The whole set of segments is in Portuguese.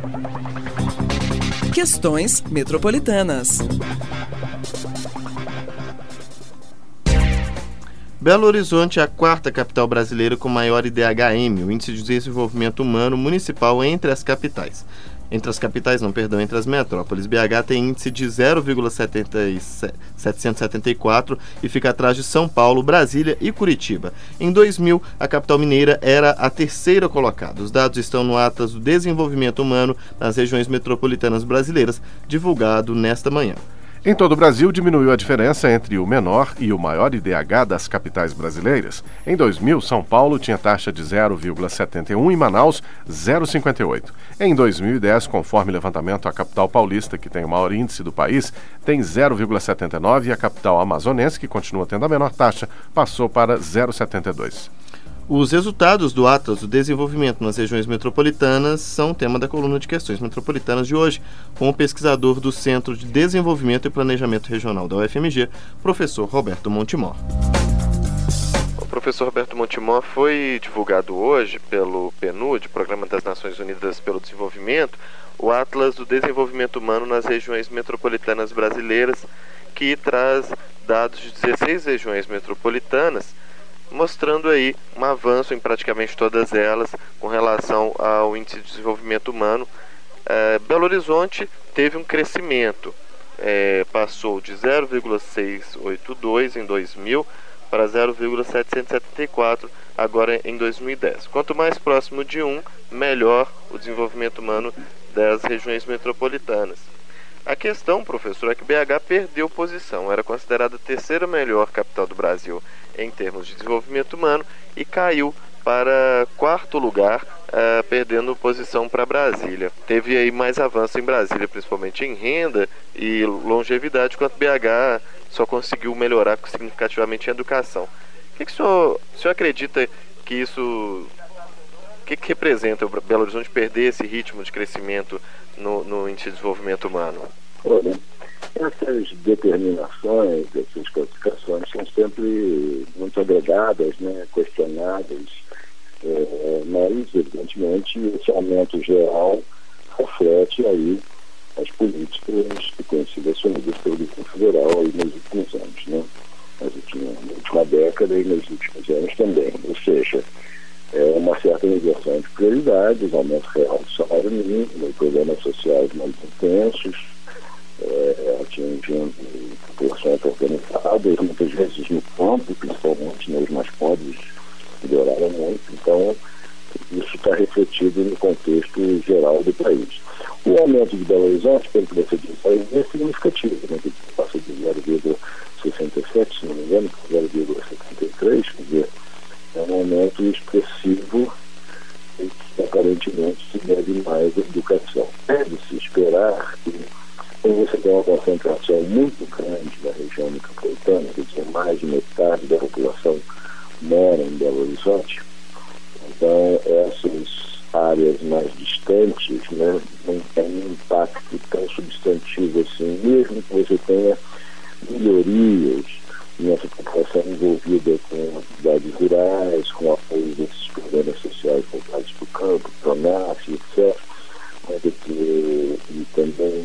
Questões metropolitanas. Belo Horizonte é a quarta capital brasileira com maior IDHM, o Índice de Desenvolvimento Humano Municipal entre as capitais. Entre as metrópoles. BH tem índice de 0,774 e fica atrás de São Paulo, Brasília e Curitiba. Em 2000, a capital mineira era a terceira colocada. Os dados estão no Atlas do Desenvolvimento Humano nas regiões metropolitanas brasileiras, divulgado nesta manhã. Em todo o Brasil, diminuiu a diferença entre o menor e o maior IDH das capitais brasileiras. Em 2000, São Paulo tinha taxa de 0,71 e Manaus, 0,58. Em 2010, conforme levantamento, a capital paulista, que tem o maior índice do país, tem 0,79 e a capital amazonense, que continua tendo a menor taxa, passou para 0,72. Os resultados do Atlas do Desenvolvimento nas regiões metropolitanas são tema da coluna de Questões Metropolitanas de hoje, com o pesquisador do Centro de Desenvolvimento e Planejamento Regional da UFMG, professor Roberto Montemor. O professor Roberto Montemor foi divulgado hoje pelo PNUD, Programa das Nações Unidas pelo Desenvolvimento, o Atlas do Desenvolvimento Humano nas regiões metropolitanas brasileiras, que traz dados de 16 regiões metropolitanas, mostrando aí um avanço em praticamente todas elas com relação ao índice de desenvolvimento humano. Belo Horizonte teve um crescimento, passou de 0,682 em 2000 para 0,774 agora em 2010. Quanto mais próximo de 1, melhor o desenvolvimento humano das regiões metropolitanas. A questão, professor, é que BH perdeu posição, era considerada a terceira melhor capital do Brasil em termos de desenvolvimento humano e caiu para quarto lugar, perdendo posição para Brasília. Teve aí mais avanço em Brasília, principalmente em renda e longevidade, enquanto BH só conseguiu melhorar significativamente em educação. O que o senhor acredita que isso... O que representa o Belo Horizonte perder esse ritmo de crescimento no índice de desenvolvimento humano? Olha, essas determinações, essas classificações são sempre muito agregadas, né, questionadas, mas, evidentemente, esse aumento geral reflete aí as políticas que têm sido assumidas pelo governo federal aí nos últimos anos, né? Na última década e nos últimos anos também, ou seja, uma certa inversão de prioridades, aumento real do salário mínimo, programas sociais mais intensos, atingindo populações organizadas, muitas vezes no campo, principalmente nos mais pobres, melhoraram muito. Então, isso está refletido no contexto geral do país. O aumento de Belo Horizonte, pelo que você disse, é significativo, né? Que passa de 0,67, se não me engano, para 0,73, quer dizer, é um aumento expressivo e que aparentemente se deve mais à educação. Deve-se esperar que, quando você tem uma concentração muito grande na região metropolitana, quer dizer, mais de metade da população mora em Belo Horizonte, então essas áreas mais distantes, né, não têm um impacto tão substantivo assim, mesmo que você tenha melhorias nessa população envolvida com atividades rurais, com apoio desses programas sociais voltados para o campo, PRONAF, etc. Mas e também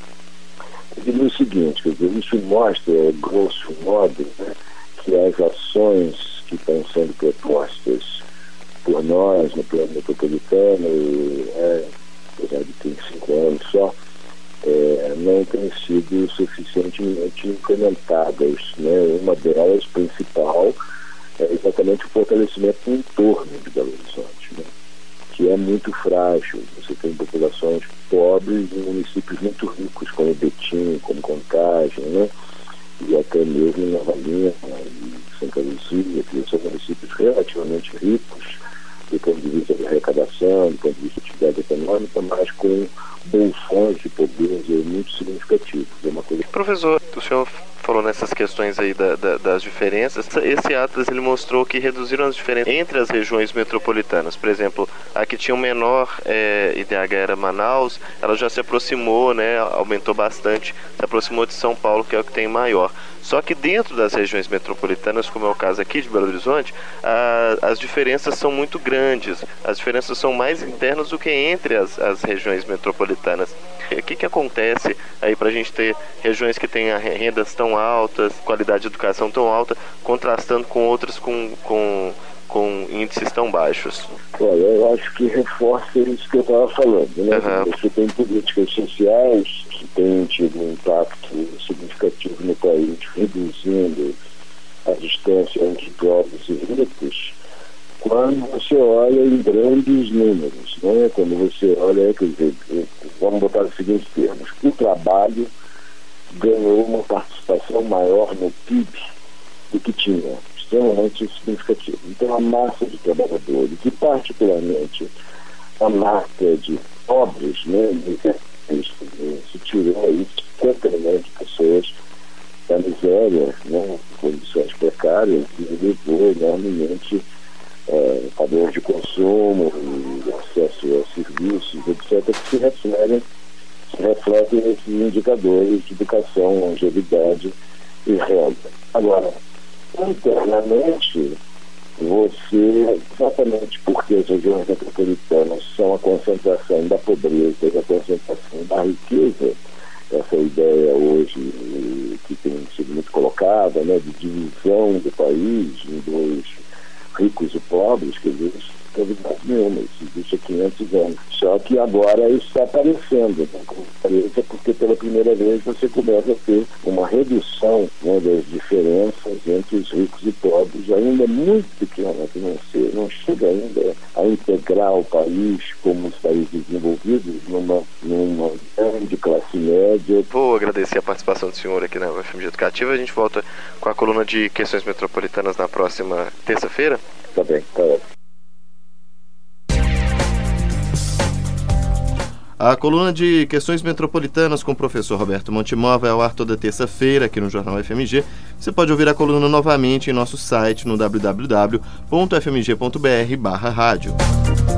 eu diria o seguinte, quer dizer, isso mostra, grosso modo, né, que as ações que estão sendo propostas por nós no plano metropolitano, apesar de ter 5 anos só, não têm sido suficientemente implementadas, né? Uma delas, principal, é exatamente o fortalecimento do entorno de Belo Horizonte, né? Que é muito frágil. Você tem populações pobres em municípios muito ricos, como Betim, como Contagem, né? E até mesmo Nova Lima e Santa Luzia, que são municípios relativamente ricos do ponto de vista da arrecadação, do ponto de vista de atividade econômica, mas com bolsões de pobreza muito significativos. É uma coisa... Professor, o senhor falou nessas questões aí das diferenças. Esse Atlas ele mostrou que reduziram as diferenças entre as regiões metropolitanas. Por exemplo, a que tinha o menor IDH era Manaus, ela já se aproximou, né, aumentou bastante, se aproximou de São Paulo, que é o que tem maior. Só que dentro das regiões metropolitanas, como é o caso aqui de Belo Horizonte, as diferenças são muito grandes. As diferenças são mais internas do que entre as regiões metropolitanas. O que acontece aí para a gente ter regiões que têm rendas tão altas, qualidade de educação tão alta, contrastando com outras com índices tão baixos? Olha, eu acho que reforça isso que eu estava falando, né? Uhum. Você tem políticas sociais que têm tido um impacto significativo no país, reduzindo a distância entre pobres e ricos, quando você olha em grandes números, né? Quando você olha, quer dizer, vamos botar os seguintes termos: o trabalho ganhou uma participação maior no PIB do que tinha, extremamente significativo. Então a massa de trabalhadores, e particularmente a massa de pobres, né, se tirou aí 50 milhões de pessoas da miséria, né, condições precárias, que levou enormemente padrões de consumo e acesso a serviços, etc., que se refletem nesses indicadores de educação, longevidade e renda. Agora, internamente, você, exatamente porque as regiões metropolitanas são a concentração da pobreza e a concentração da riqueza, essa ideia hoje que tem sido muito colocada, né, de divisão do país em dois, ricos e pobres, que existe novidade nenhuma, isso existe há 500 anos. Só que agora isso está aparecendo, né? Aparece porque pela primeira vez você começa a ter uma redução, né, das diferenças entre os ricos e pobres, ainda muito pequena, que não chega ainda a integrar o país como os países desenvolvidos numa grande classe média. Vou agradecer a participação do senhor aqui na UFMG Educativa. A gente volta com a coluna de questões metropolitanas na próxima terça-feira. Tá bem, tá ótimo. A coluna de questões metropolitanas com o professor Roberto Montemor vai ao ar toda terça-feira aqui no Jornal FMG. Você pode ouvir a coluna novamente em nosso site no www.fmg.br/rádio.